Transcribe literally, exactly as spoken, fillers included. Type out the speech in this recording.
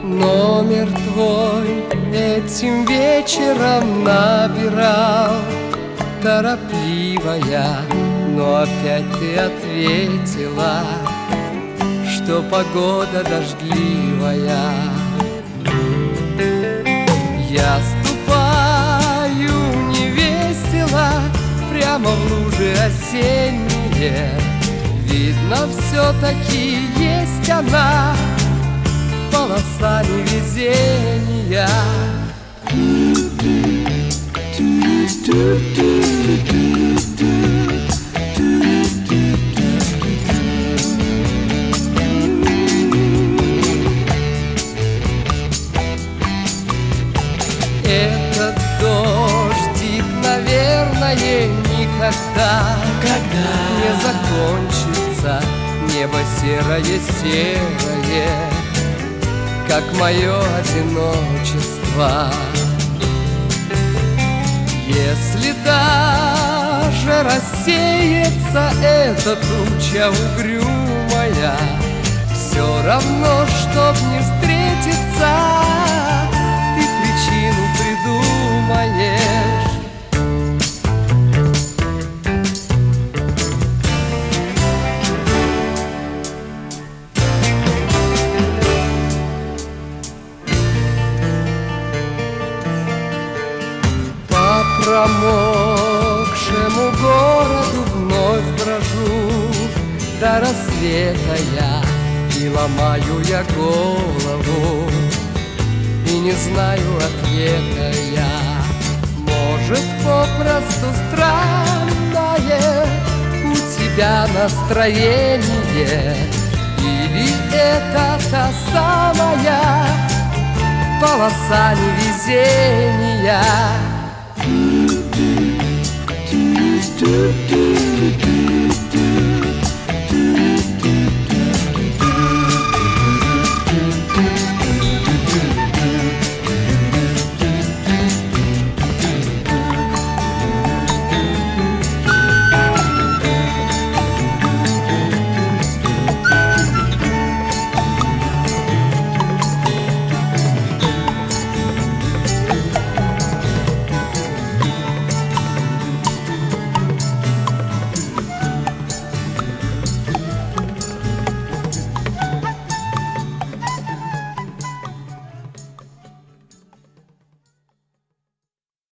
Номер твой этим вечером набирал, торопливая, но опять ты ответила, что погода дождливая. Я ступаю невесело прямо в лужи осенние. Видно, все-таки есть она, полоса невезения. Этот дождик, наверное, никогда, никогда не закончится. Небо серое-серое, как мое одиночество. Если даже рассеется эта туча угрюмая, все равно, чтоб не встретиться, ты причину придумаешь. Промокшему городу вновь брожу до рассвета я, и ломаю я голову, и не знаю ответа я. Может, попросту странное у тебя настроение, или это та самая полоса невезения. Do do do do do.